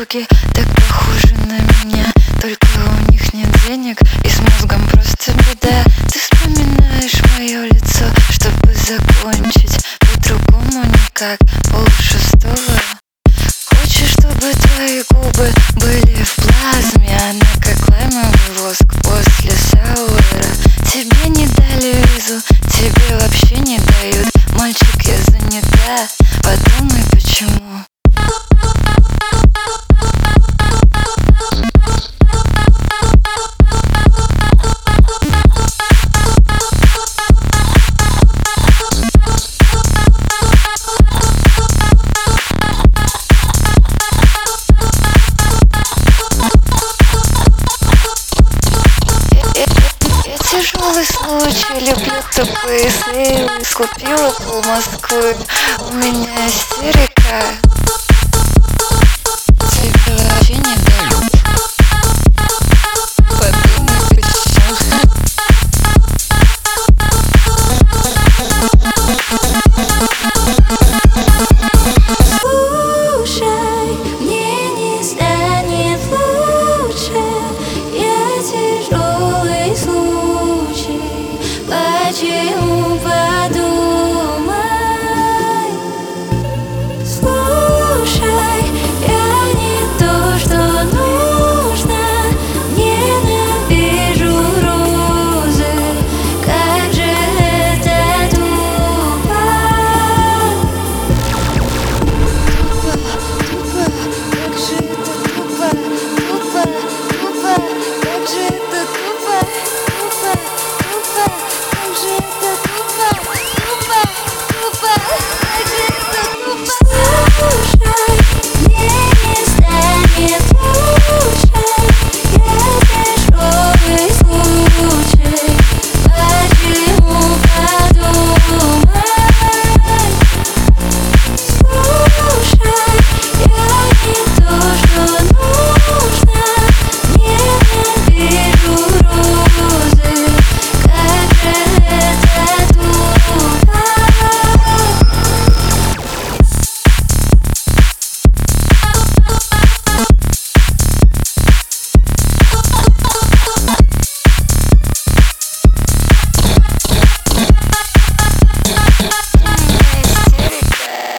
подруги так похожи на меня, только у них нет денег и с мозгом просто беда. Ты вспоминаешь мое лицо, чтобы закончить, по-другому никак, 5:30. Хочешь, чтобы твои губы были в плазме, она как лаймовый воск после сауэра. Тебе не дали визу, тебе вообще не дают. Мальчик, я занята, подумай почему. Тяжелый случай, люблю тупые сейлы. Скупила пол Москвы, у меня истерика.